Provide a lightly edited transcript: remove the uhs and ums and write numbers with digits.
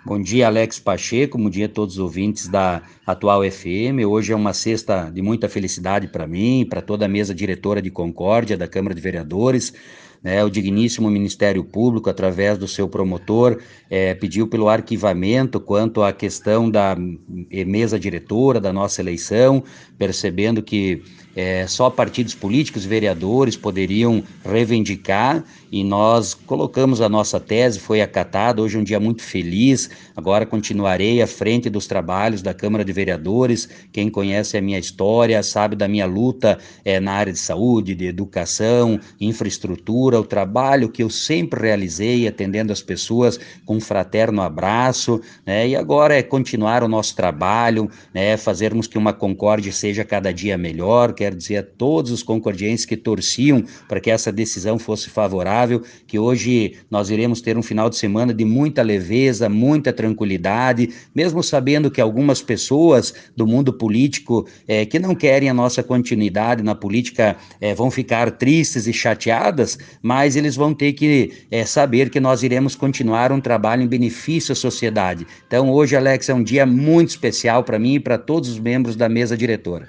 Bom dia, Alex Pacheco. Bom dia a todos os ouvintes da Atual FM. Hoje é uma sexta de muita felicidade para mim, para toda a mesa diretora de Concórdia da Câmara de Vereadores. O digníssimo Ministério Público, através do seu promotor, pediu pelo arquivamento quanto à questão da mesa diretora da nossa eleição, percebendo que só partidos políticos, vereadores poderiam reivindicar, e nós colocamos a nossa tese, foi acatada. Hoje é um dia muito feliz. Agora continuarei à frente dos trabalhos da Câmara de Vereadores. Quem conhece a minha história sabe da minha luta na área de saúde, de educação, infraestrutura, o trabalho que eu sempre realizei atendendo as pessoas com um fraterno abraço, né? E agora é continuar o nosso trabalho, né? Fazermos que uma Concórdia seja cada dia melhor. Quero dizer a todos os concordienses que torciam para que essa decisão fosse favorável, que hoje nós iremos ter um final de semana de muita leveza, muita tranquilidade, mesmo sabendo que algumas pessoas do mundo político que não querem a nossa continuidade na política vão ficar tristes e chateadas, mas eles vão ter que saber que nós iremos continuar um trabalho em benefício à sociedade. Então hoje, Alex, é um dia muito especial para mim e para todos os membros da mesa diretora.